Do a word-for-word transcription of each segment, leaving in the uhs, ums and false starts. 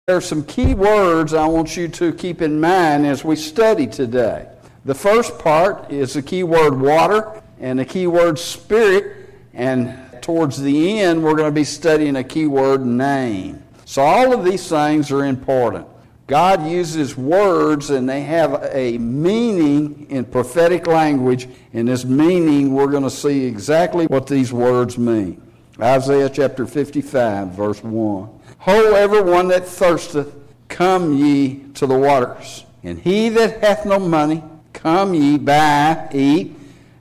There are some key words I want you to keep in mind as we study today. The first part is the key word water and the key word spirit, and towards the end we're going to be studying a key word name. So all of these things are important. God uses words and they have a meaning in prophetic language. In this meaning, we're going to see exactly what these words mean. Isaiah chapter fifty-five, verse one. Ho, everyone that thirsteth, come ye to the waters. And he that hath no money, come ye, buy, eat.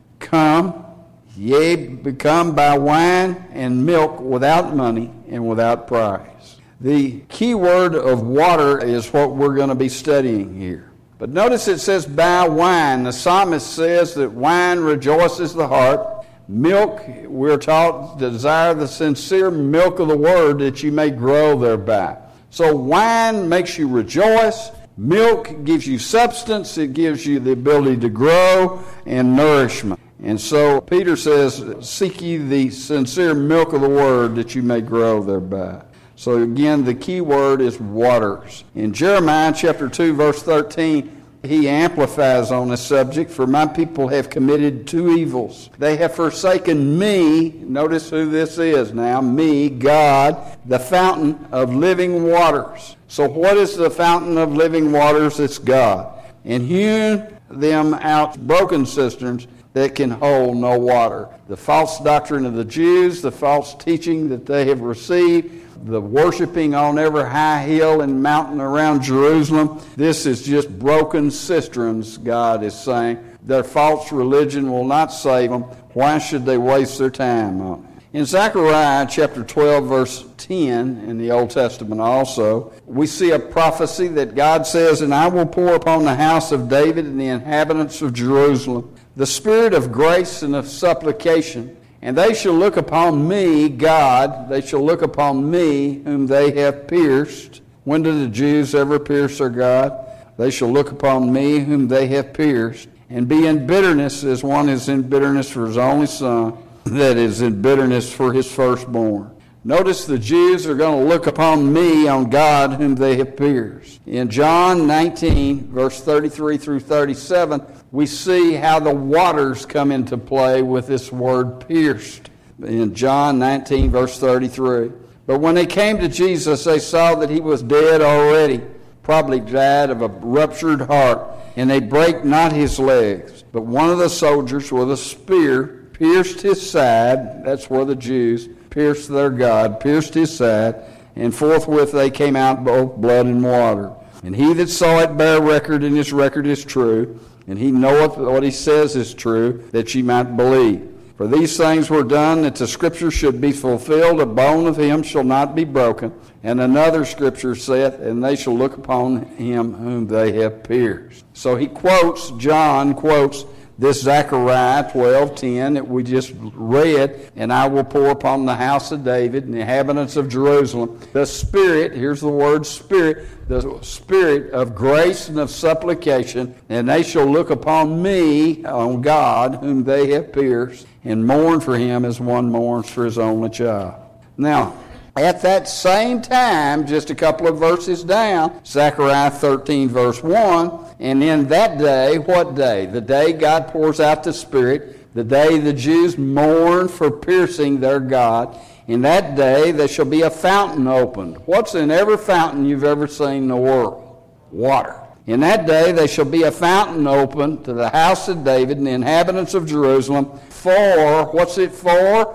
Come, yea, become buy wine and milk without money and without price. The key word of water is what we're going to be studying here. But notice it says buy wine. The psalmist says that wine rejoices the heart. Milk, we're taught, desire the sincere milk of the word that you may grow thereby. So wine makes you rejoice. Milk gives you substance. It gives you the ability to grow and nourishment. And so Peter says, seek ye the sincere milk of the word that you may grow thereby. So again, the key word is waters. In Jeremiah chapter two, verse thirteen, he amplifies on this subject, for my people have committed two evils. They have forsaken me, notice who this is now, me, God, the fountain of living waters. So what is the fountain of living waters? It's God. And hewn them out broken cisterns that can hold no water. The false doctrine of the Jews, the false teaching that they have received, the worshiping on every high hill and mountain around Jerusalem, this is just broken cisterns, God is saying. Their false religion will not save them. Why should they waste their time on it? In Zechariah chapter twelve, verse ten, in the Old Testament also, we see a prophecy that God says, and I will pour upon the house of David and the inhabitants of Jerusalem the spirit of grace and of supplication, and they shall look upon me, God, they shall look upon me whom they have pierced. When did the Jews ever pierce their God? They shall look upon me whom they have pierced, and be in bitterness as one is in bitterness for his only son, that is in bitterness for his firstborn. Notice the Jews are going to look upon me, on God whom they have pierced. In John nineteen, verse thirty-three through thirty-seven, we see how the waters come into play with this word pierced. In John nineteen, verse thirty-three. But when they came to Jesus, they saw that he was dead already, probably died of a ruptured heart, and they brake not his legs. But one of the soldiers with a spear pierced his side. That's where the Jews pierced their God, pierced his side, and forthwith they came out both blood and water. And he that saw it bare record, and his record is true, and he knoweth what he says is true, that ye might believe. For these things were done, that the scripture should be fulfilled, a bone of him shall not be broken. And another scripture saith, and they shall look upon him whom they have pierced. So he quotes, John quotes, this Zechariah twelve ten that we just read, and I will pour upon the house of David and the inhabitants of Jerusalem the Spirit, here's the word Spirit, the Spirit of grace and of supplication, and they shall look upon me, on God, whom they have pierced, and mourn for him as one mourns for his only child. Now, at that same time, just a couple of verses down, Zechariah thirteen, verse one, and in that day, what day? The day God pours out the Spirit, the day the Jews mourn for piercing their God. In that day, there shall be a fountain opened. What's in every fountain you've ever seen in the world? Water. In that day, there shall be a fountain opened to the house of David and the inhabitants of Jerusalem. For, what's it for?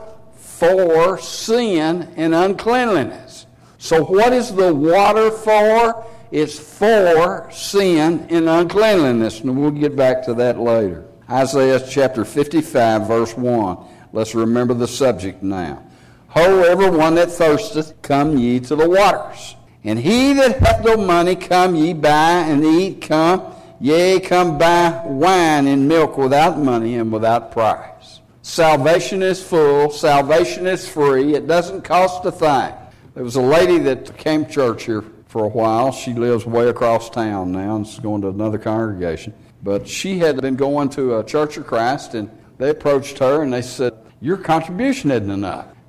For sin and uncleanliness. So what is the water for? It's for sin and uncleanliness. And we'll get back to that later. Isaiah chapter fifty-five, verse one. Let's remember the subject now. Ho, everyone that thirsteth, come ye to the waters. And he that hath no money, come ye, buy and eat. Come, yea, come buy wine and milk without money and without price. Salvation is full. Salvation is free. It doesn't cost a thing. There was a lady that came to church here for a while. She lives way across town now and is going to another congregation. But she had been going to a Church of Christ, and they approached her and they said, your contribution isn't enough.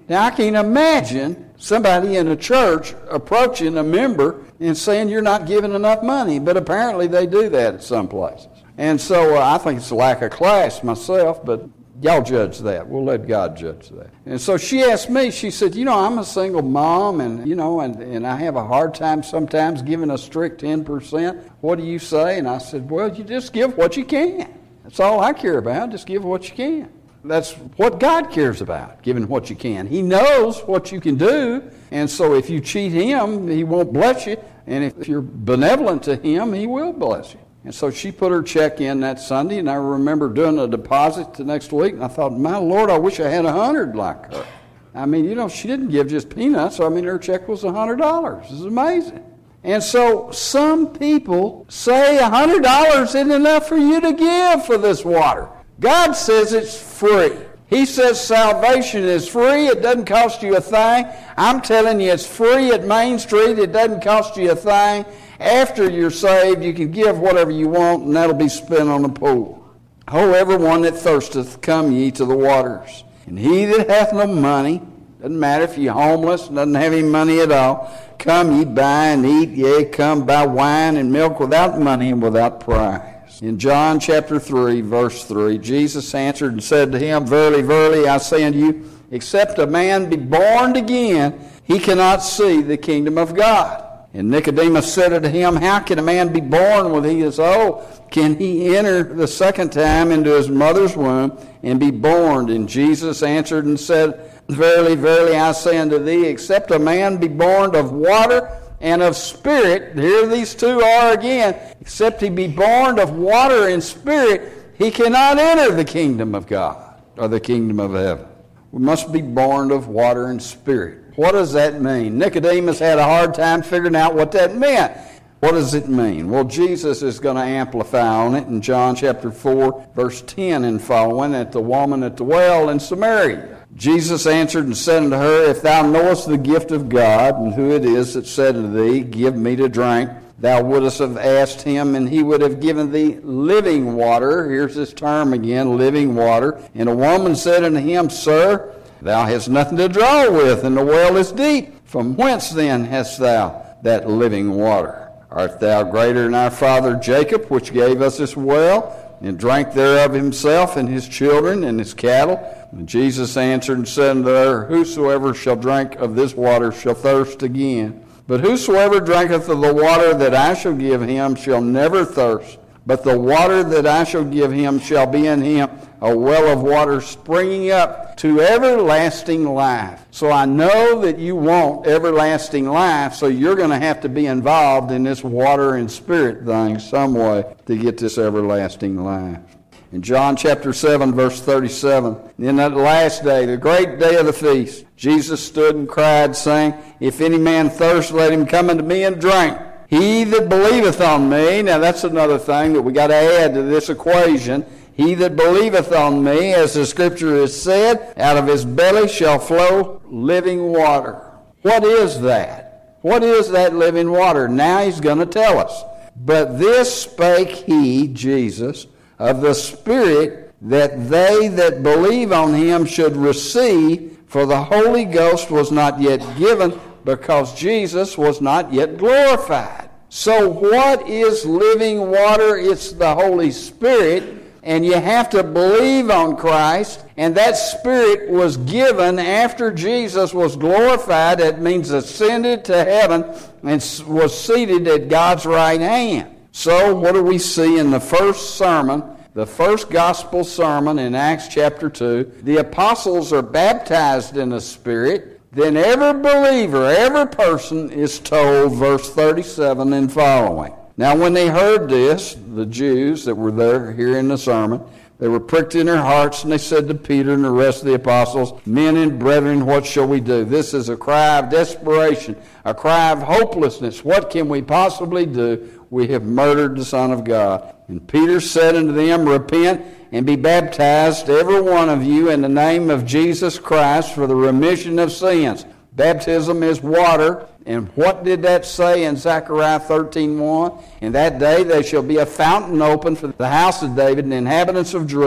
Now, I can't imagine somebody in a church approaching a member and saying you're not giving enough money, but apparently they do that at some places. And so uh, I think it's a lack of class myself, but y'all judge that. We'll let God judge that. And so she asked me, she said, you know, I'm a single mom, and, you know, and, and I have a hard time sometimes giving a strict ten percent. What do you say? And I said, well, you just give what you can. That's all I care about. Just give what you can. That's what God cares about, giving what you can. He knows what you can do, and so if you cheat Him, He won't bless you. And if you're benevolent to Him, He will bless you. And so she put her check in that Sunday, and I remember doing a deposit the next week, and I thought, my Lord, I wish I had a hundred like her. I mean, you know, she didn't give just peanuts. I mean, her check was a hundred dollars. It's amazing. And so some people say a hundred dollars isn't enough for you to give for this water. God says it's free. He says salvation is free. It doesn't cost you a thing. I'm telling you, it's free at Main Street. It doesn't cost you a thing. After you're saved, you can give whatever you want, and that'll be spent on the poor. Ho, everyone that thirsteth, come ye to the waters. And he that hath no money, doesn't matter if you're homeless, doesn't have any money at all, come ye buy and eat, yea, come buy wine and milk without money and without price. In John chapter three, verse three, Jesus answered and said to him, Verily, verily, I say unto you, except a man be born again, he cannot see the kingdom of God. And Nicodemus said unto him, How can a man be born when he is old? Can he enter the second time into his mother's womb and be born? And Jesus answered and said, Verily, verily, I say unto thee, except a man be born of water and of spirit, here these two are again, except he be born of water and spirit, he cannot enter the kingdom of God, or the kingdom of heaven. We must be born of water and spirit. What does that mean? Nicodemus had a hard time figuring out what that meant. What does it mean? Well, Jesus is going to amplify on it in John chapter four, verse ten and following, at the woman at the well in Samaria. Jesus answered and said unto her, If thou knowest the gift of God, and who it is that said unto thee, Give me to drink, thou wouldst have asked him, and he would have given thee living water. Here's this term again, living water. And a woman said unto him, Sir, thou hast nothing to draw with, and the well is deep. From whence then hast thou that living water? Art thou greater than our father Jacob, which gave us this well, and drank thereof himself and his children and his cattle? And Jesus answered and said unto her, Whosoever shall drink of this water shall thirst again. But whosoever drinketh of the water that I shall give him shall never thirst. But the water that I shall give him shall be in him a well of water springing up to everlasting life. So I know that you want everlasting life, so you're going to have to be involved in this water and spirit thing some way to get this everlasting life. In John chapter seven, verse thirty-seven, in that last day, the great day of the feast, Jesus stood and cried, saying, If any man thirst, let him come unto me and drink. He that believeth on me, now that's another thing that we got to add to this equation. He that believeth on me, as the scripture has said, out of his belly shall flow living water. What is that? What is that living water? Now he's going to tell us. But this spake he, Jesus, of the Spirit, that they that believe on him should receive, for the Holy Ghost was not yet given, because Jesus was not yet glorified. So what is living water? It's the Holy Spirit, and you have to believe on Christ, and that Spirit was given after Jesus was glorified. That means ascended to heaven and was seated at God's right hand. So what do we see in the first sermon, the first gospel sermon in Acts chapter two? The apostles are baptized in the Spirit. Then every believer, every person is told, verse thirty-seven and following. Now when they heard this, the Jews that were there hearing the sermon, they were pricked in their hearts, and they said to Peter and the rest of the apostles, Men and brethren, what shall we do? This is a cry of desperation, a cry of hopelessness. What can we possibly do? We have murdered the Son of God. And Peter said unto them, Repent and be baptized, every one of you, in the name of Jesus Christ for the remission of sins. Baptism is water. And what did that say in Zechariah thirteen one? In that day there shall be a fountain open for the house of David and the inhabitants of Jerusalem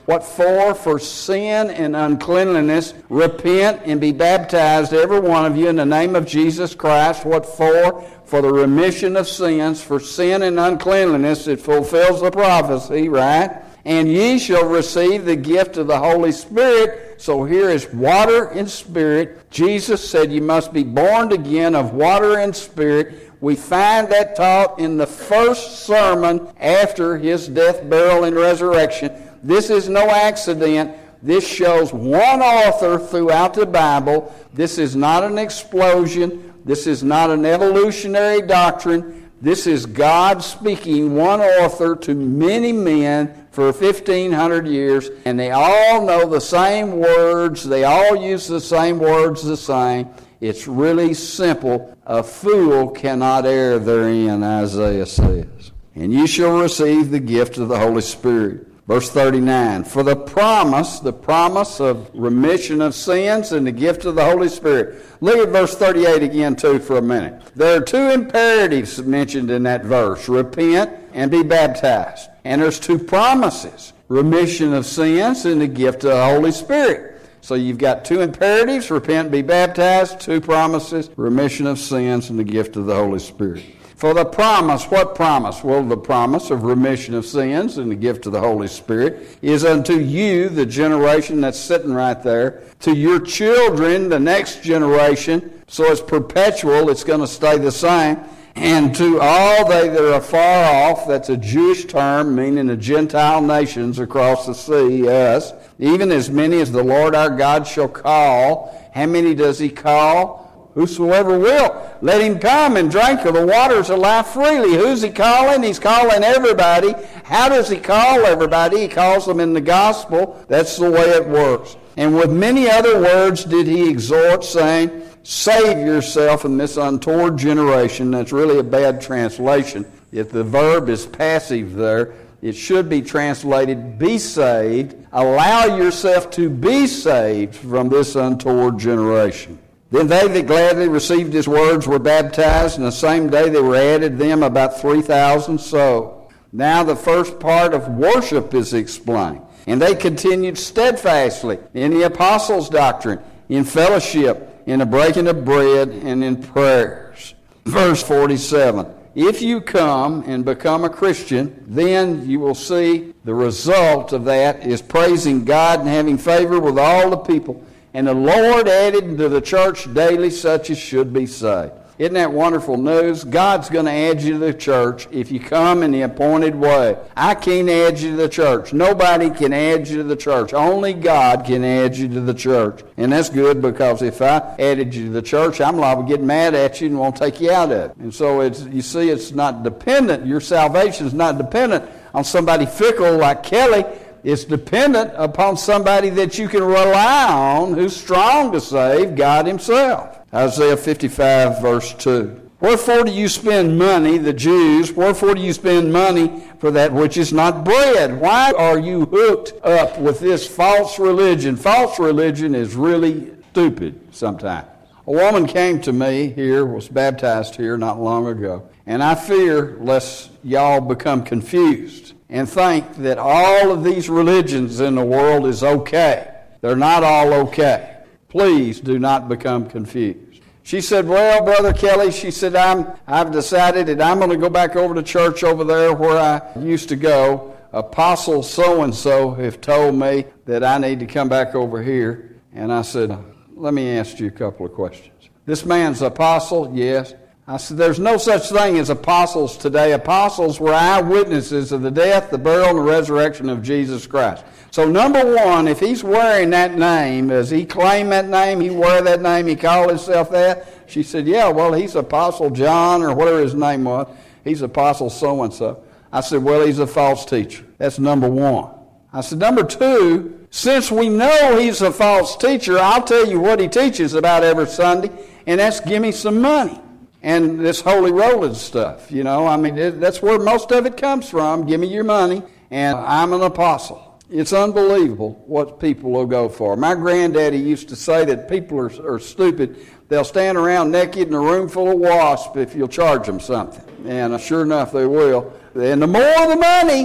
What for? For sin and uncleanliness. Repent and be baptized, every one of you, in the name of Jesus Christ. What for? For the remission of sins. For sin and uncleanliness. It fulfills the prophecy, right? And ye shall receive the gift of the Holy Spirit. So here is water and spirit. Jesus said you must be born again of water and spirit. We find that taught in the first sermon after his death, burial, and resurrection. This is no accident. This shows one author throughout the Bible. This is not an explosion. This is not an evolutionary doctrine. This is God speaking, one author to many men for fifteen hundred years, and they all know the same words. They all use the same words the same. It's really simple. A fool cannot err therein, Isaiah says. And you shall receive the gift of the Holy Spirit. Verse thirty-nine, for the promise, the promise of remission of sins and the gift of the Holy Spirit. Look at verse thirty-eight again, too, for a minute. There are two imperatives mentioned in that verse, repent and be baptized. And there's two promises, remission of sins and the gift of the Holy Spirit. So you've got two imperatives, repent and be baptized, two promises, remission of sins and the gift of the Holy Spirit. For the promise, what promise? Well, the promise of remission of sins and the gift of the Holy Spirit is unto you, the generation that's sitting right there, to your children, the next generation. So it's perpetual, it's going to stay the same. And to all they that are far off, that's a Jewish term meaning the Gentile nations across the sea, us, even as many as the Lord our God shall call. How many does he call? Whosoever will, let him come and drink of the waters of life freely. Who's he calling? He's calling everybody. How does he call everybody? He calls them in the gospel. That's the way it works. And with many other words did he exhort, saying, save yourself in this untoward generation. That's really a bad translation. If the verb is passive there, it should be translated, be saved. Allow yourself to be saved from this untoward generation. Then they that gladly received his words were baptized, and the same day there were added them about three thousand souls. Now the first part of worship is explained. And they continued steadfastly in the apostles' doctrine, in fellowship, in the breaking of bread, and in prayers. Verse forty-seven. If you come and become a Christian, then you will see the result of that is praising God and having favor with all the people. And the Lord added to the church daily such as should be saved. Isn't that wonderful news? God's going to add you to the church if you come in the appointed way. I can't add you to the church. Nobody can add you to the church. Only God can add you to the church. And that's good, because if I added you to the church, I'm liable to get mad at you and won't take you out of it. And so it's, you see, it's not dependent. Your salvation is not dependent on somebody fickle like Kelly. It's dependent upon somebody that you can rely on who's strong to save, God himself. Isaiah fifty-five, verse two. Wherefore do you spend money, the Jews, wherefore do you spend money for that which is not bread? Why are you hooked up with this false religion? False religion is really stupid sometimes. A woman came to me here, was baptized here not long ago, and I fear lest y'all become confused and think that all of these religions in the world is okay. They're not all okay. Please do not become confused. She said, well, Brother Kelly, she said, I'm, I've decided that I'm going to go back over to church over there where I used to go. Apostle so-and-so have told me that I need to come back over here. And I said, let me ask you a couple of questions. This man's apostle? Yes. I said, there's no such thing as apostles today. Apostles were eyewitnesses of the death, the burial, and the resurrection of Jesus Christ. So number one, if he's wearing that name, does he claim that name? He wear that name? He call himself that? She said, yeah, well, he's Apostle John or whatever his name was. He's Apostle so-and-so. I said, well, he's a false teacher. That's number one. I said, number two, since we know he's a false teacher, I'll tell you what he teaches about every Sunday, and that's give me some money. And this holy rolling stuff, you know, I mean, it, that's where most of it comes from. Give me your money, and I'm an apostle. It's unbelievable what people will go for. My granddaddy used to say that people are, are stupid. They'll stand around naked in a room full of wasps if you'll charge them something. And uh, sure enough, they will. And the more the money,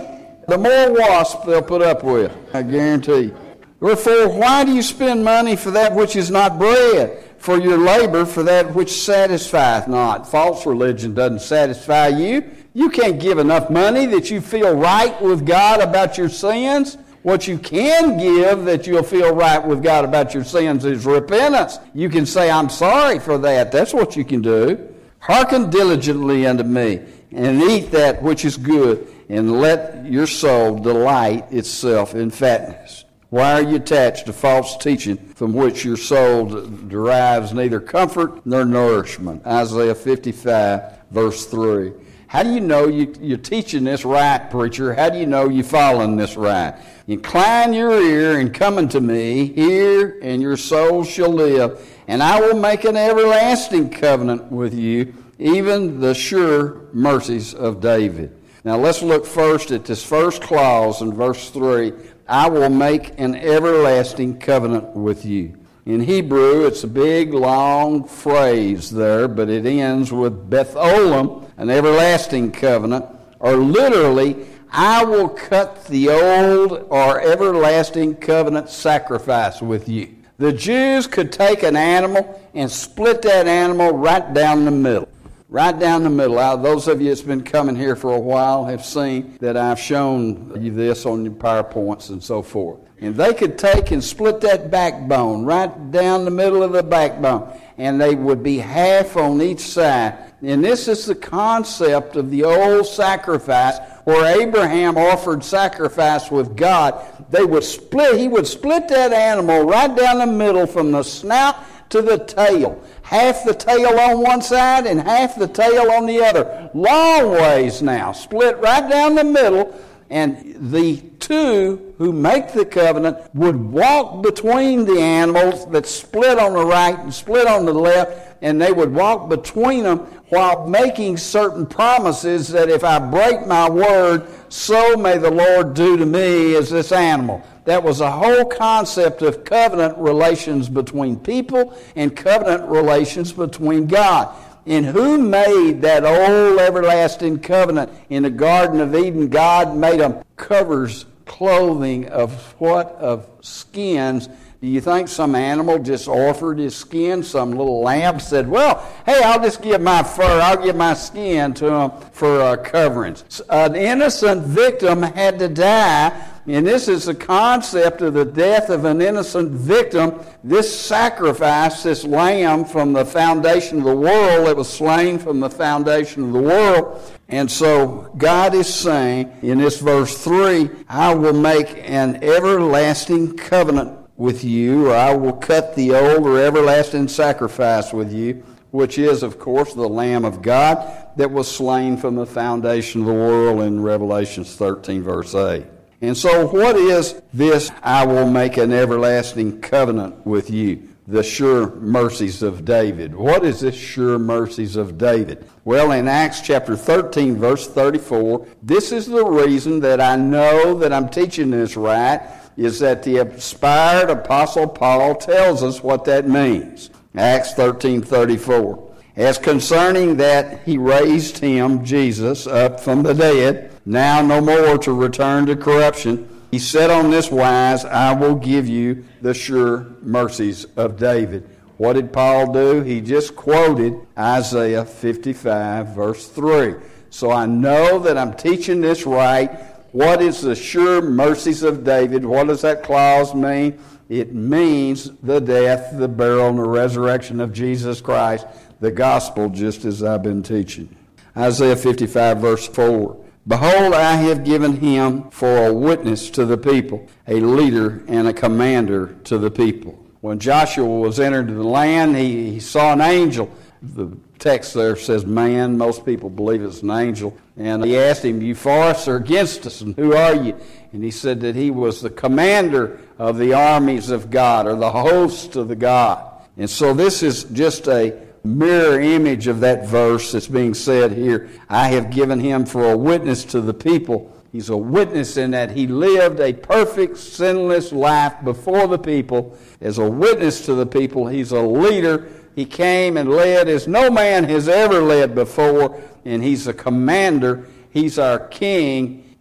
the more wasp they'll put up with, I guarantee. Wherefore, why do you spend money for that which is not bread? For your labor for that which satisfieth not. False religion doesn't satisfy you. You can't give enough money that you feel right with God about your sins. What you can give that you'll feel right with God about your sins is repentance. You can say, I'm sorry for that. That's what you can do. Hearken diligently unto me, and eat that which is good, and let your soul delight itself in fatness. Why are you attached to false teaching from which your soul derives neither comfort nor nourishment? Isaiah fifty-five, verse three. How do you know you, you're teaching this right, preacher? How do you know you're following this right? Incline your ear and come unto me, hear, and your soul shall live. And I will make an everlasting covenant with you, even the sure mercies of David. Now let's look first at this first clause in verse three. I will make an everlasting covenant with you. In Hebrew, it's a big, long phrase there, but it ends with Beth-olam, an everlasting covenant, or literally, I will cut the old or everlasting covenant sacrifice with you. The Jews could take an animal and split that animal right down the middle. Right down the middle. Now, those of you that's been coming here for a while have seen that I've shown you this on your PowerPoints and so forth. And they could take and split that backbone right down the middle of the backbone, and they would be half on each side. And this is the concept of the old sacrifice where Abraham offered sacrifice with God. They would split, he would split that animal right down the middle from the snout to the tail. Half the tail on one side and half the tail on the other. Long ways now, split right down the middle. And the two who make the covenant would walk between the animals that split on the right and split on the left, and they would walk between them while making certain promises that if I break my word, so may the Lord do to me as this animal. That was a whole concept of covenant relations between people and covenant relations between God. And who made that old everlasting covenant in the Garden of Eden? God made them covers, clothing of what? Of skins. Do you think some animal just offered his skin? Some little lamb said, well, hey, I'll just give my fur, I'll give my skin to him for uh, coverings. An innocent victim had to die. And this is the concept of the death of an innocent victim. This sacrifice, this lamb from the foundation of the world, it was slain from the foundation of the world. And so God is saying in this verse three, I will make an everlasting covenant with you, or I will cut the old or everlasting sacrifice with you, which is, of course, the Lamb of God that was slain from the foundation of the world in Revelation thirteen, verse eight. And so what is this, I will make an everlasting covenant with you? The sure mercies of David. What is this sure mercies of David? Well, in Acts chapter thirteen, verse thirty-four, this is the reason that I know that I'm teaching this right, is that the inspired Apostle Paul tells us what that means. Acts thirteen thirty-four. As concerning that he raised him, Jesus, up from the dead, now no more to return to corruption, he said on this wise, I will give you the sure mercies of David. What did Paul do? He just quoted Isaiah fifty-five, verse three. So I know that I'm teaching this right. What is the sure mercies of David? What does that clause mean? It means the death, the burial, and the resurrection of Jesus Christ, the gospel, just as I've been teaching. Isaiah fifty-five, verse four. Behold, I have given him for a witness to the people, a leader and a commander to the people. When Joshua was entered the land, he, he saw an angel. The text there says man. Most people believe it's an angel. And he asked him, you for us or against us? And who are you? And he said that he was the commander of the armies of God, or the host of the God. And so this is just a mirror image of that verse that's being said here. I have given him for a witness to the people. He's a witness in that he lived a perfect, sinless life before the people. As a witness to the people, he's a leader. He came and led as no man has ever led before, and he's a commander. He's our king.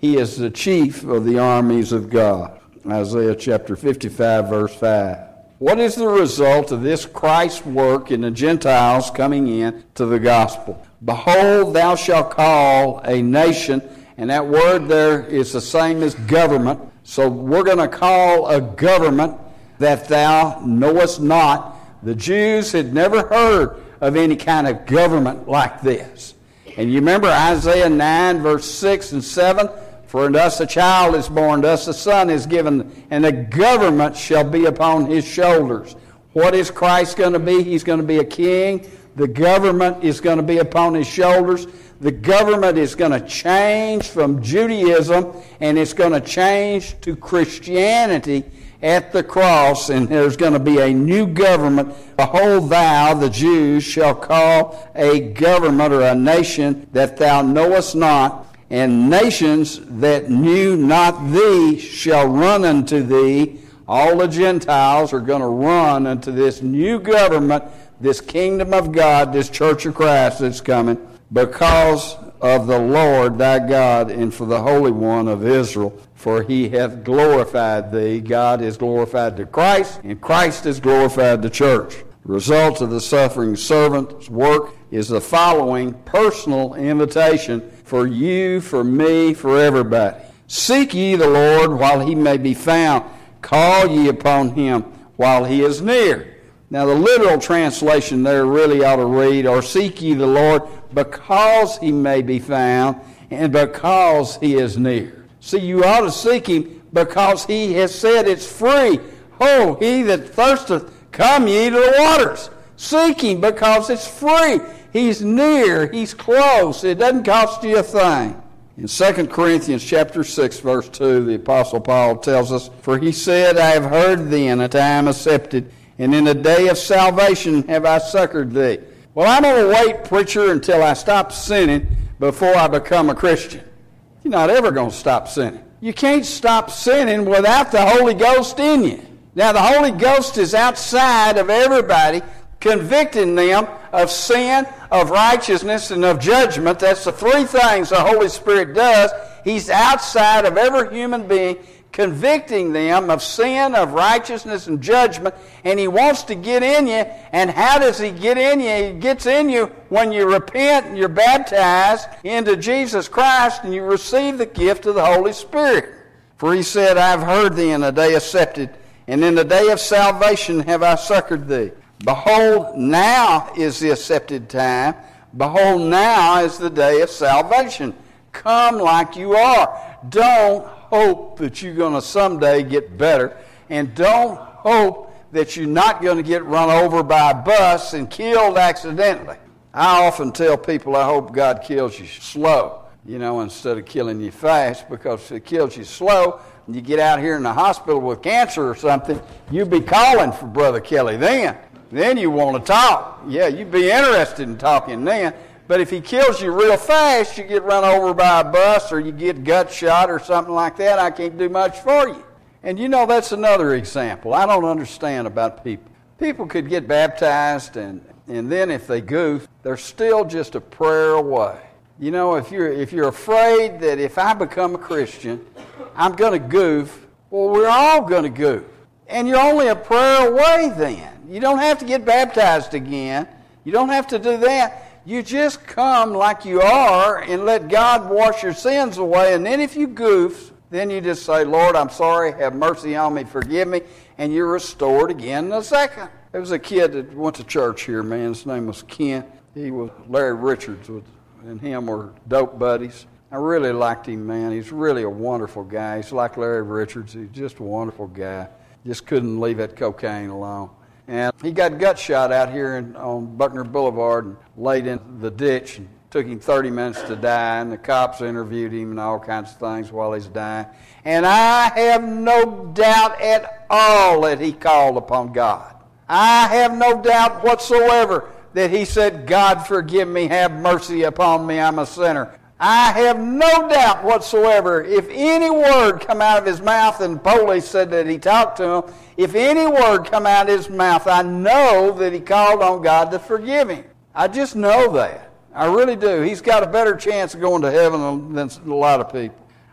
He is the chief of the armies of God. Isaiah chapter fifty-five, verse five. What is the result of this Christ's work in the Gentiles coming in to the gospel? Behold, thou shalt call a nation, and that word there is the same as government. So we're going to call a government that thou knowest not. The Jews had never heard of any kind of government like this. And you remember Isaiah nine, verse six and seven? For unto us a child is born, to us a son is given, and the government shall be upon his shoulders. What is Christ going to be? He's going to be a king. The government is going to be upon his shoulders. The government is going to change from Judaism, and it's going to change to Christianity at the cross, and there's going to be a new government. Behold, thou, the Jews, shall call a government or a nation that thou knowest not, and nations that knew not thee shall run unto thee. All the Gentiles are going to run unto this new government, this kingdom of God, this church of Christ that's coming, because of the Lord thy God and for the Holy One of Israel. For he hath glorified thee. God is glorified to Christ, and Christ is glorified to church. The result of the suffering servant's work is the following personal invitation for you, for me, for everybody. Seek ye the Lord while he may be found. Call ye upon him while he is near. Now the literal translation there really ought to read, or seek ye the Lord because he may be found and because he is near. See, you ought to seek him because he has said it's free. Oh, he that thirsteth, come ye to the waters. Seek him because it's free. He's near. He's close. It doesn't cost you a thing. In Second Corinthians chapter six, verse two, the Apostle Paul tells us, For he said, I have heard thee in a time accepted, and in the day of salvation have I succored thee. Well, I'm going to wait, preacher, until I stop sinning before I become a Christian. You're not ever going to stop sinning. You can't stop sinning without the Holy Ghost in you. Now, the Holy Ghost is outside of everybody, convicting them of sin, of righteousness, and of judgment. That's the three things the Holy Spirit does. He's outside of every human being, convicting them of sin, of righteousness, and judgment, and he wants to get in you. And how does he get in you? He gets in you when you repent and you're baptized into Jesus Christ and you receive the gift of the Holy Spirit. For he said, I have heard thee in the day accepted, and in the day of salvation have I succored thee. Behold, now is the accepted time. Behold, now is the day of salvation. Come like you are. Don't hope that you're going to someday get better, and don't hope that you're not going to get run over by a bus and killed accidentally. I often tell people I hope God kills you slow, you know, instead of killing you fast, because if it kills you slow and you get out here in the hospital with cancer or something, you'll be calling for Brother Kelly then. Then you want to talk. Yeah, you'd be interested in talking then. But if he kills you real fast, you get run over by a bus or you get gut shot or something like that, I can't do much for you. And you know, that's another example. I don't understand about people. People could get baptized, and, and then if they goof, they're still just a prayer away. You know, if you're, if you're afraid that if I become a Christian, I'm going to goof, well, we're all going to goof. And you're only a prayer away then. You don't have to get baptized again. You don't have to do that. You just come like you are and let God wash your sins away. And then if you goof, then you just say, Lord, I'm sorry, have mercy on me, forgive me, and you're restored again in a second. There was a kid that went to church here, man. His name was Kent. He was Larry Richards, and him were dope buddies. I really liked him, man. He's really a wonderful guy. He's like Larry Richards. He's just a wonderful guy. Just couldn't leave that cocaine alone. And he got gut shot out here in, on Buckner Boulevard and laid in the ditch. And took him thirty minutes to die, and the cops interviewed him and all kinds of things while he's dying. And I have no doubt at all that he called upon God. I have no doubt whatsoever that he said, God, forgive me, have mercy upon me, I'm a sinner. I have no doubt whatsoever, if any word come out of his mouth, and the police said that he talked to him, if any word come out of his mouth, I know that he called on God to forgive him. I just know that. I really do. He's got a better chance of going to heaven than a lot of people.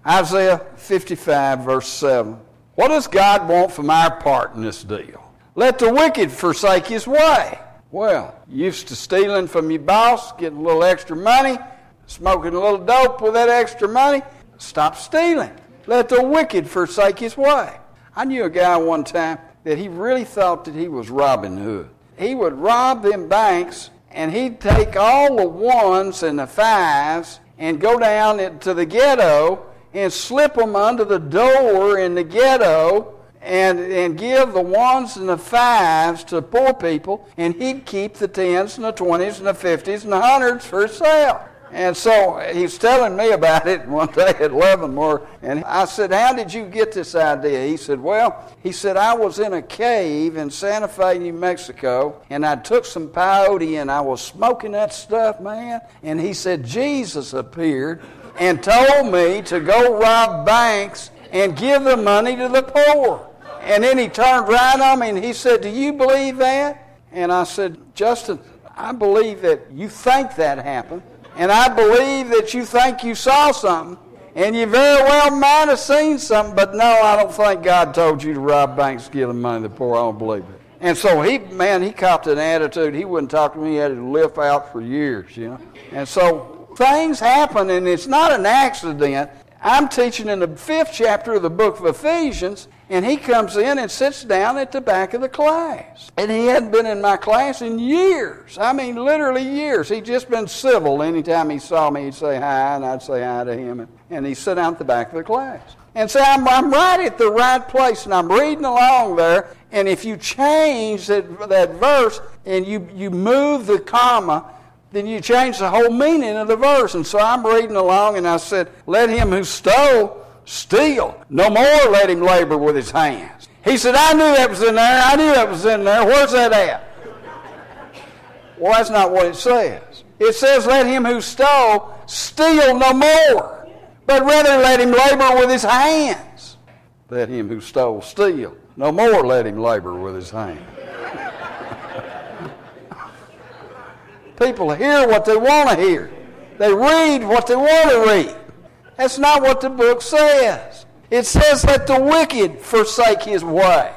Isaiah fifty-five, verse seven. What does God want from our part in this deal? Let the wicked forsake his way. Well, used to stealing from your boss, getting a little extra money, smoking a little dope with that extra money, stop stealing. Let the wicked forsake his way. I knew a guy one time that he really thought that he was Robin Hood. He would rob them banks, and he'd take all the ones and the fives and go down into the ghetto and slip them under the door in the ghetto and, and give the ones and the fives to poor people, and he'd keep the tens and the twenties and the fifties and the hundreds for himself. And so he's telling me about it one day at Leavenworth, and I said, how did you get this idea? He said, well, he said, I was in a cave in Santa Fe, New Mexico, and I took some peyote and I was smoking that stuff, man, and he said, Jesus appeared and told me to go rob banks and give the money to the poor. And then he turned right on me and he said, do you believe that? And I said, Justin, I believe that you think that happened. And I believe that you think you saw something, and you very well might have seen something, but no, I don't think God told you to rob banks, give the money to the poor. I don't believe it. And so he, man, he copped an attitude. He wouldn't talk to me. He had to live out for years, you know. And so things happen, and it's not an accident. I'm teaching in the fifth chapter of the book of Ephesians, and he comes in and sits down at the back of the class. And he hadn't been in my class in years. I mean, literally years. He'd just been civil. Anytime he saw me, he'd say hi, and I'd say hi to him. And, and he'd sit down at the back of the class. And say, I'm, I'm right at the right place, and I'm reading along there, and if you change that, that verse and you, you move the comma, then you change the whole meaning of the verse. And so I'm reading along, and I said, let him who stole steal. No more let him labor with his hands. He said, I knew that was in there. I knew that was in there. Where's that at? Well, that's not what it says. It says, let him who stole steal no more, but rather let him labor with his hands. Let him who stole steal no more, let him labor with his hands. People hear what they want to hear. They read what they want to read. That's not what the book says. It says, let the wicked forsake his way.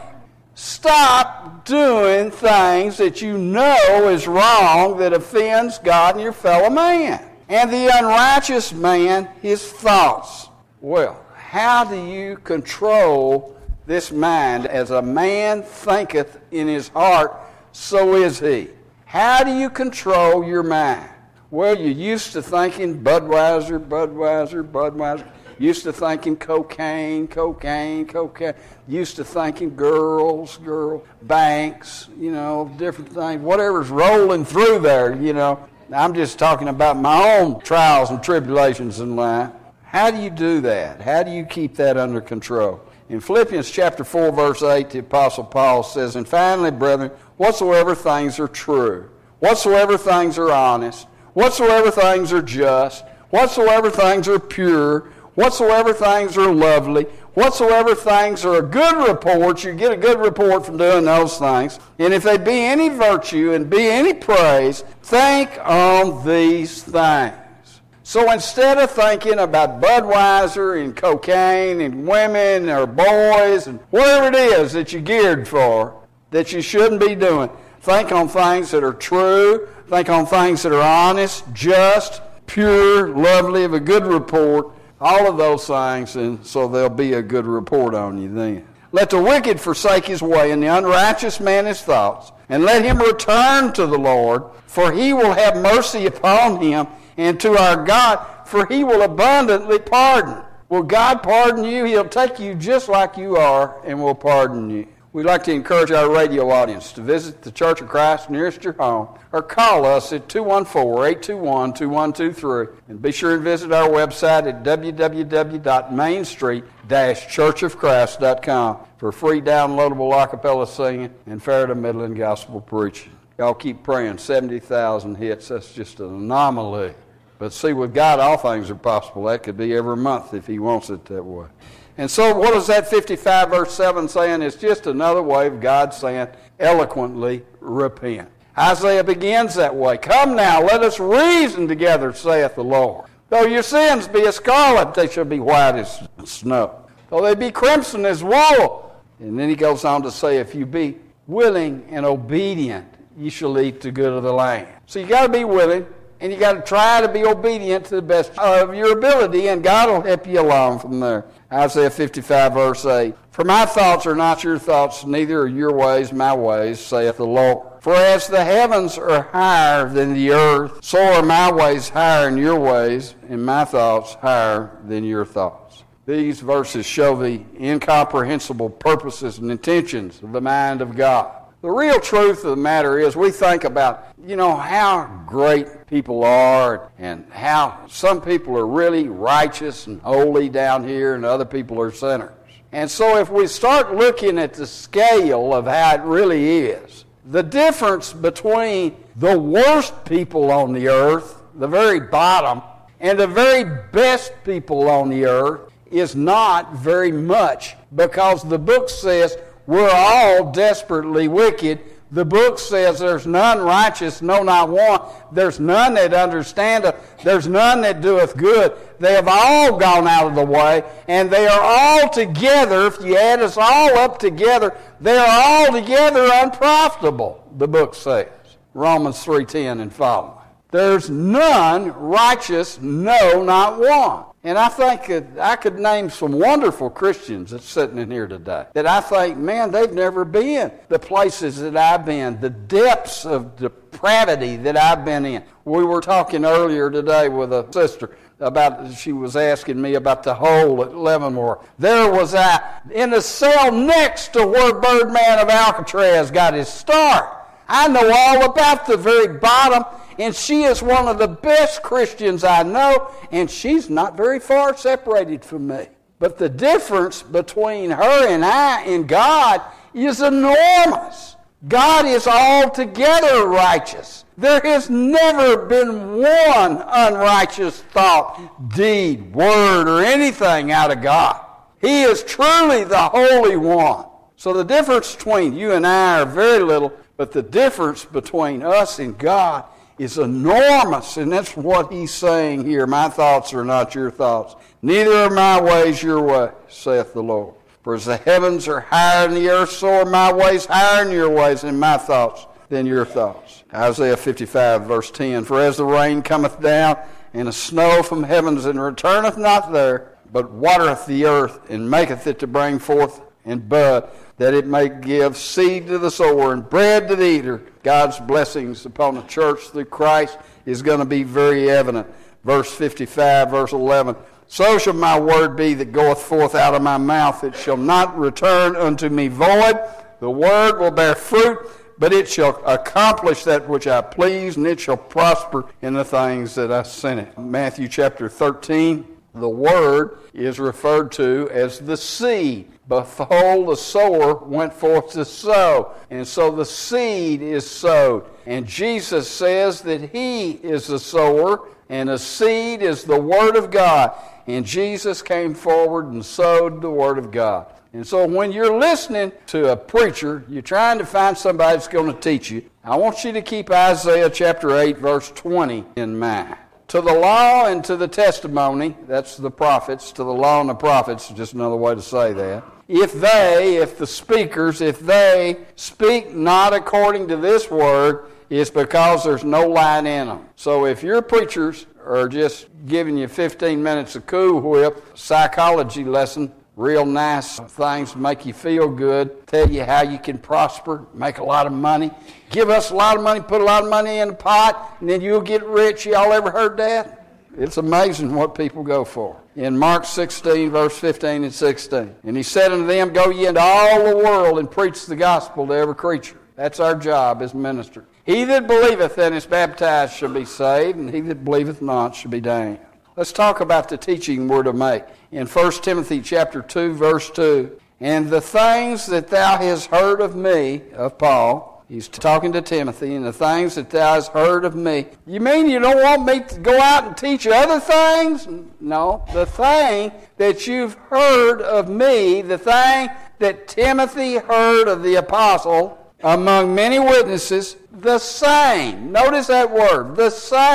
Stop doing things that you know is wrong, that offends God and your fellow man. And the unrighteous man, his thoughts. Well, how do you control this mind? As a man thinketh in his heart, so is he. How do you control your mind? Well, you're used to thinking Budweiser, Budweiser, Budweiser. Used to thinking cocaine, cocaine, cocaine. Used to thinking girls, girl, banks, you know, different things. Whatever's rolling through there, you know. I'm just talking about my own trials and tribulations in life. How do you do that? How do you keep that under control? In Philippians chapter four, verse eight, the Apostle Paul says, and finally, brethren, whatsoever things are true, whatsoever things are honest, whatsoever things are just, whatsoever things are pure, whatsoever things are lovely, whatsoever things are a good report, you get a good report from doing those things. And if they be any virtue and be any praise, think on these things. So instead of thinking about Budweiser and cocaine and women or boys and whatever it is that you're geared for, that you shouldn't be doing, think on things that are true, think on things that are honest, just, pure, lovely, of a good report, all of those things, and so there'll be a good report on you then. Let the wicked forsake his way, and the unrighteous man his thoughts, and let him return to the Lord, for he will have mercy upon him, and to our God, for he will abundantly pardon. Will God pardon you? He'll take you just like you are, and will pardon you. We'd like to encourage our radio audience to visit the Church of Christ nearest your home, or call us at two one four, eight two one, two one two three. And be sure and visit our website at w w w dot main street dash church of christ dot com for free downloadable a cappella singing and Fair to Midland gospel preaching. Y'all keep praying. seventy thousand hits, that's just an anomaly. But see, with God, all things are possible. That could be every month if he wants it that way. And so what is that fifty-five verse seven saying? It's just another way of God saying, eloquently, repent. Isaiah begins that way. Come now, let us reason together, saith the Lord. Though your sins be as scarlet, they shall be white as snow. Though they be crimson as wool. And then he goes on to say, if you be willing and obedient, you shall eat the good of the land. So you got to be willing, and you got to try to be obedient to the best of your ability, and God will help you along from there. Isaiah fifty-five, verse eight. For my thoughts are not your thoughts, neither are your ways my ways, saith the Lord. For as the heavens are higher than the earth, so are my ways higher than your ways, and my thoughts higher than your thoughts. These verses show the incomprehensible purposes and intentions of the mind of God. The real truth of the matter is we think about, you know, how great people are and how some people are really righteous and holy down here and other people are sinners. And so if we start looking at the scale of how it really is, the difference between the worst people on the earth, the very bottom, and the very best people on the earth is not very much, because the book says we're all desperately wicked. The book says there's none righteous, no, not one. There's none that understandeth. There's none that doeth good. They have all gone out of the way, and they are all together. If you add us all up together, they are all together unprofitable, the book says. Romans three ten and following. There's none righteous, no, not one. And I think that I could name some wonderful Christians that's sitting in here today that I think, man, they've never been the places that I've been, the depths of depravity that I've been in. We were talking earlier today with a sister about, she was asking me about the hole at Leavenworth. There was I in the cell next to where Birdman of Alcatraz got his start. I know all about the very bottom, and she is one of the best Christians I know, and she's not very far separated from me. But the difference between her and I and God is enormous. God is altogether righteous. There has never been one unrighteous thought, deed, word, or anything out of God. He is truly the Holy One. So the difference between you and I are very little, but the difference between us and God is enormous, and that's what he's saying here. My thoughts are not your thoughts, neither are my ways your ways, saith the Lord. For as the heavens are higher than the earth, so are my ways higher than your ways, and my thoughts than your thoughts. Isaiah fifty-five, verse ten. For as the rain cometh down, and the snow from heavens, and returneth not there, but watereth the earth, and maketh it to bring forth and bud, that it may give seed to the sower and bread to the eater. God's blessings upon the church through Christ is going to be very evident. Verse fifty-five, verse eleven. So shall my word be that goeth forth out of my mouth. It shall not return unto me void. The word will bear fruit, but it shall accomplish that which I please, and it shall prosper in the things that I sent it. Matthew chapter thirteen, the word is referred to as the seed. Behold, the sower went forth to sow. And so the seed is sowed. And Jesus says that he is the sower, and the seed is the word of God. And Jesus came forward and sowed the word of God. And so when you're listening to a preacher, you're trying to find somebody that's going to teach you, I want you to keep Isaiah chapter eight, verse twenty in mind. To the law and to the testimony, that's the prophets, to the law and the prophets, just another way to say that. If they, if the speakers, if they speak not according to this word, it's because there's no light in them. So if your preachers are just giving you fifteen minutes of Cool Whip, psychology lesson, real nice things to make you feel good, tell you how you can prosper, make a lot of money, give us a lot of money, put a lot of money in a pot, and then you'll get rich. Y'all ever heard that? It's amazing what people go for. In Mark sixteen, verse fifteen and sixteen. And he said unto them, go ye into all the world and preach the gospel to every creature. That's our job as ministers. He that believeth and is baptized shall be saved, and he that believeth not shall be damned. Let's talk about the teaching we're to make. In First Timothy chapter two, verse two, and the things that thou hast heard of me, of Paul, he's talking to Timothy, and the things that thou hast heard of me. You mean you don't want me to go out and teach other things? No. The thing that you've heard of me, the thing that Timothy heard of the apostle, among many witnesses, the same. Notice that word, the same.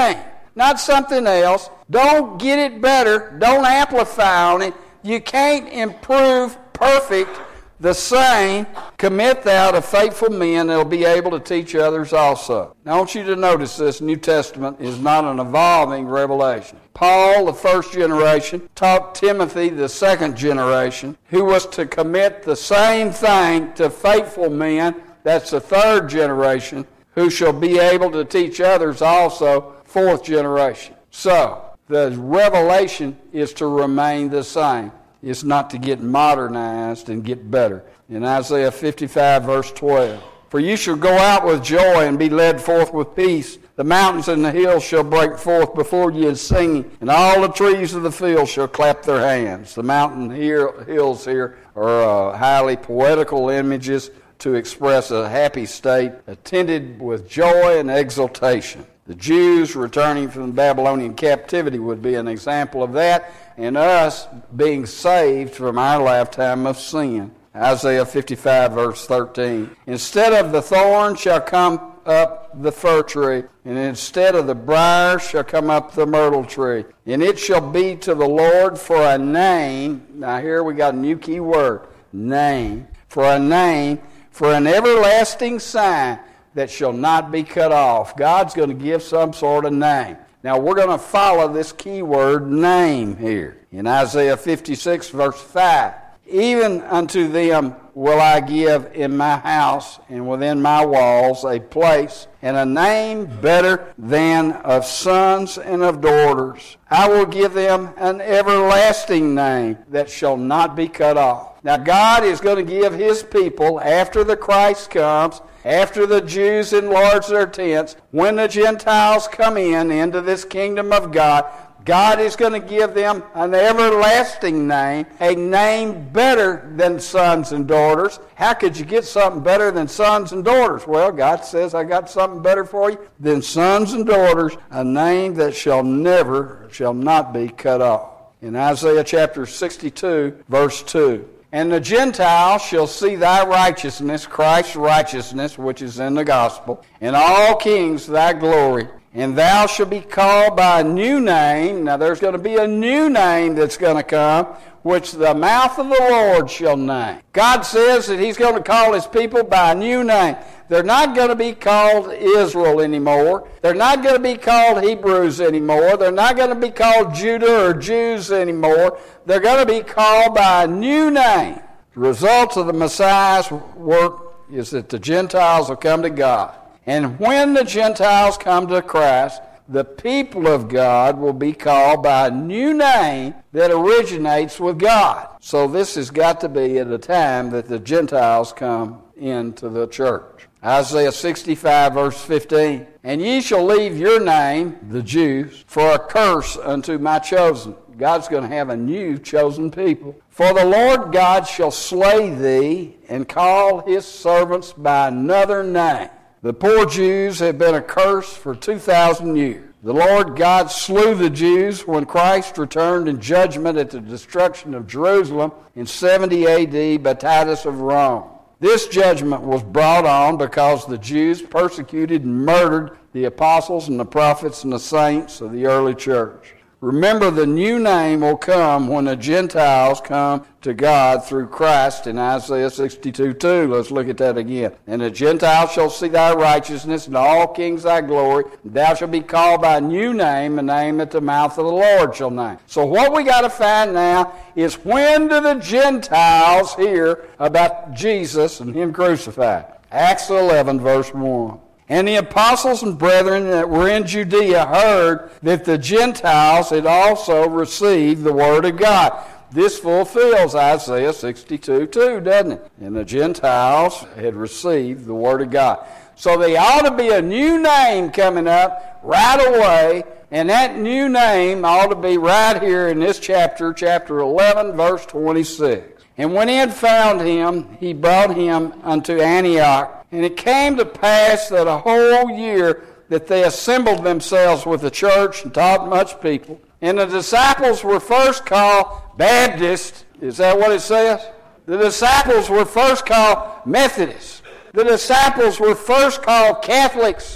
not something else. Don't get it better. Don't amplify on it. You can't improve perfect the same. Commit thou to faithful men that will be able to teach others also. Now I want you to notice this New Testament is not an evolving revelation. Paul, the first generation, taught Timothy, the second generation, who was to commit the same thing to faithful men. That's the third generation, who shall be able to teach others also, fourth generation. So, the revelation is to remain the same. It's not to get modernized and get better. In Isaiah fifty-five, verse twelve, for you shall go out with joy and be led forth with peace. The mountains and the hills shall break forth before you in singing, and all the trees of the field shall clap their hands. The mountain here, hills here are uh, highly poetical images to express a happy state, attended with joy and exultation. The Jews returning from the Babylonian captivity would be an example of that, and us being saved from our lifetime of sin. Isaiah fifty-five, verse thirteen. Instead of the thorn shall come up the fir tree, and instead of the briar shall come up the myrtle tree. And it shall be to the Lord for a name. Now here we got a new key word, name. For a name, for an everlasting sign that shall not be cut off. God's going to give some sort of name. Now we're going to follow this key word, name, here. In Isaiah fifty-six, verse five. Even unto them will I give in my house and within my walls a place and a name better than of sons and of daughters. I will give them an everlasting name that shall not be cut off. Now God is going to give His people, after the Christ comes, after the Jews enlarge their tents, when the Gentiles come in into this kingdom of God, God is going to give them an everlasting name, a name better than sons and daughters. How could you get something better than sons and daughters? Well, God says, I got something better for you than sons and daughters, a name that shall never, shall not be cut off. In Isaiah chapter sixty-two, verse two. And the Gentiles shall see thy righteousness, Christ's righteousness, which is in the gospel, and all kings thy glory. And thou shalt be called by a new name. Now there's going to be a new name that's going to come, which the mouth of the Lord shall name. God says that He's going to call His people by a new name. They're not going to be called Israel anymore. They're not going to be called Hebrews anymore. They're not going to be called Judah or Jews anymore. They're going to be called by a new name. The result of the Messiah's work is that the Gentiles will come to God. And when the Gentiles come to Christ, the people of God will be called by a new name that originates with God. So this has got to be at a time that the Gentiles come into the church. Isaiah sixty-five, verse fifteen. And ye shall leave your name, the Jews, for a curse unto my chosen. God's going to have a new chosen people. For the Lord God shall slay thee and call His servants by another name. The poor Jews have been accursed for two thousand years. The Lord God slew the Jews when Christ returned in judgment at the destruction of Jerusalem in seventy A D by Titus of Rome. This judgment was brought on because the Jews persecuted and murdered the apostles and the prophets and the saints of the early church. Remember, the new name will come when the Gentiles come to God through Christ in Isaiah sixty-two two. Let's look at that again. And the Gentiles shall see thy righteousness, and all kings thy glory. Thou shalt be called by a new name, a name that the mouth of the Lord shall name. So what we got to find now is, when do the Gentiles hear about Jesus and Him crucified? Acts eleven, verse one. And the apostles and brethren that were in Judea heard that the Gentiles had also received the word of God. This fulfills Isaiah sixty-two two, doesn't it? And the Gentiles had received the word of God. So there ought to be a new name coming up right away, and that new name ought to be right here in this chapter, chapter eleven, verse twenty-six. And when he had found him, he brought him unto Antioch. And it came to pass that a whole year that they assembled themselves with the church and taught much people. And the disciples were first called Baptists. Is that what it says? The disciples were first called Methodists. The disciples were first called Catholics. The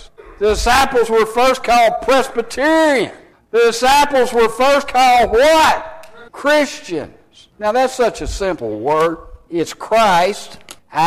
The disciples were first called Presbyterian. The disciples were first called what? Christians. Now that's such a simple word. It's Christ,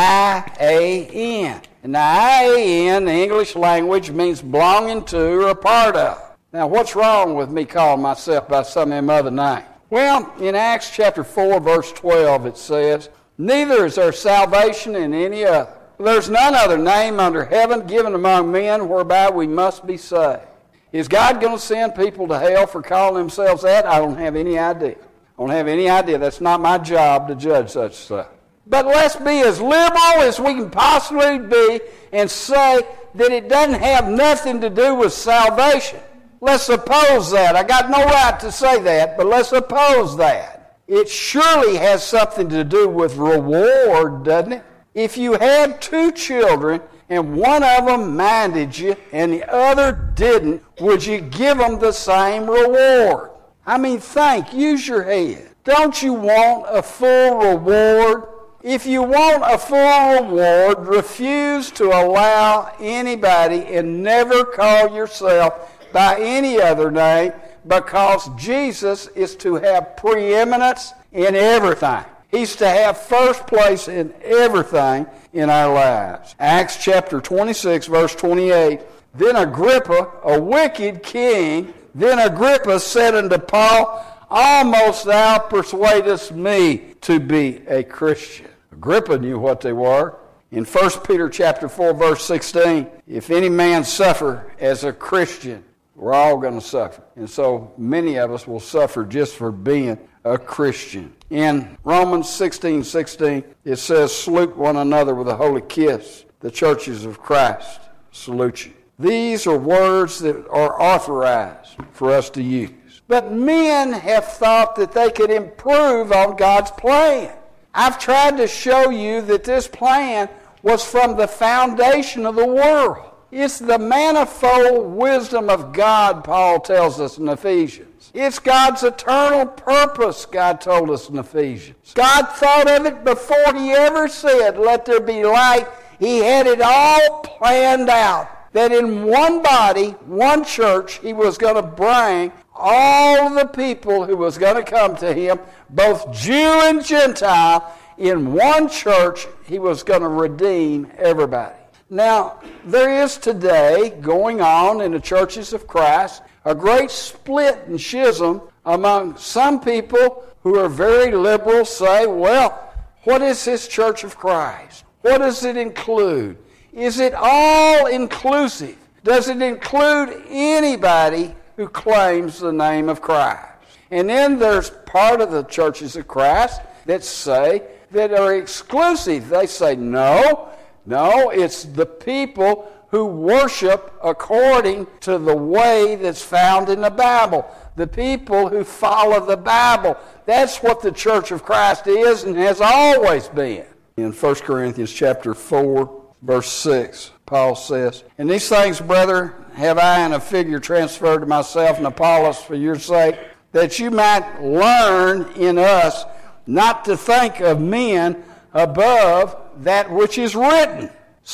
I A N. And the I A N, the English language, means belonging to or a part of. Now what's wrong with me calling myself by some of them other names? Well, in Acts chapter four, verse twelve, it says, neither is there salvation in any other. There's none other name under heaven given among men whereby we must be saved. Is God going to send people to hell for calling themselves that? I don't have any idea. I don't have any idea. That's not my job to judge such stuff. But let's be as liberal as we can possibly be and say that it doesn't have nothing to do with salvation. Let's suppose that. I got no right to say that, but let's suppose that. It surely has something to do with reward, doesn't it? If you had two children and one of them minded you and the other didn't, would you give them the same reward? I mean, think, use your head. Don't you want a full reward? If you want a full reward, refuse to allow anybody and never call yourself by any other name, because Jesus is to have preeminence in everything. He's to have first place in everything in our lives. Acts chapter twenty-six, verse twenty-eight. Then Agrippa, a wicked king, then Agrippa said unto Paul, almost thou persuadest me to be a Christian. Agrippa knew what they were. In First Peter chapter four, verse sixteen, if any man suffer as a Christian, we're all going to suffer. And so many of us will suffer just for being a Christian. In Romans sixteen sixteen, it says, salute one another with a holy kiss. The churches of Christ salute you. These are words that are authorized for us to use. But men have thought that they could improve on God's plan. I've tried to show you that this plan was from the foundation of the world. It's the manifold wisdom of God, Paul tells us in Ephesians. It's God's eternal purpose, God told us in Ephesians. God thought of it before He ever said, let there be light. He had it all planned out. That in one body, one church, He was going to bring all the people who was going to come to Him, both Jew and Gentile. In one church, He was going to redeem everybody. Now, there is today, going on in the churches of Christ, a great split and schism among some people who are very liberal, say, well, what is this Church of Christ? What does it include? Is it all inclusive? Does it include anybody who claims the name of Christ? And then there's part of the churches of Christ that say that are exclusive. They say, no, no, it's the people who worship according to the way that's found in the Bible. The people who follow the Bible. That's what the Church of Christ is and has always been. In First Corinthians chapter four, verse six, Paul says, and these things, brother, have I in a figure transferred to myself and Apollos for your sake, that you might learn in us not to think of men above that which is written.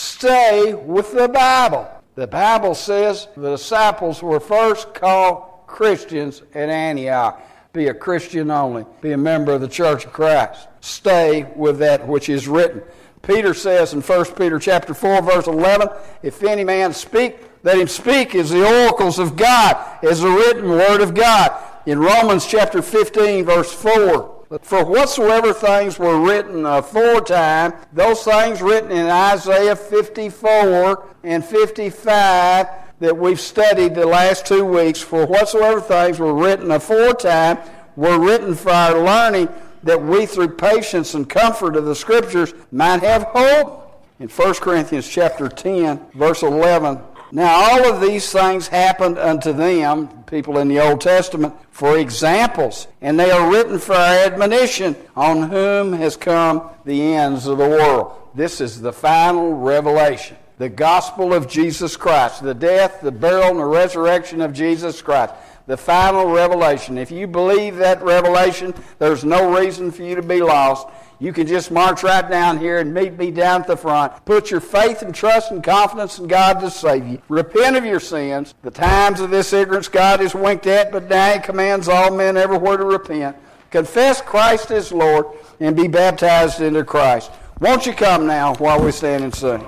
Stay with the Bible. The Bible says the disciples were first called Christians at Antioch. Be a Christian only. Be a member of the Church of Christ. Stay with that which is written. Peter says in First Peter chapter four, verse eleven, if any man speak, let him speak as the oracles of God, as the written word of God. In Romans chapter fifteen, verse four, for whatsoever things were written aforetime, those things written in Isaiah fifty-four and fifty-five that we've studied the last two weeks, for whatsoever things were written aforetime were written for our learning, that we through patience and comfort of the Scriptures might have hope. In First Corinthians chapter ten, verse eleven, now all of these things happened unto them, people in the Old Testament, for examples, and they are written for our admonition, on whom has come the ends of the world. This is the final revelation. The gospel of Jesus Christ, the death, the burial, and the resurrection of Jesus Christ. the final revelation. If you believe that revelation, there's no reason for you to be lost. You can just march right down here and meet me down at the front. Put your faith and trust and confidence in God to save you. Repent of your sins. The times of this ignorance God has winked at, but now He commands all men everywhere to repent. Confess Christ as Lord and be baptized into Christ. Won't you come now while we stand and sing?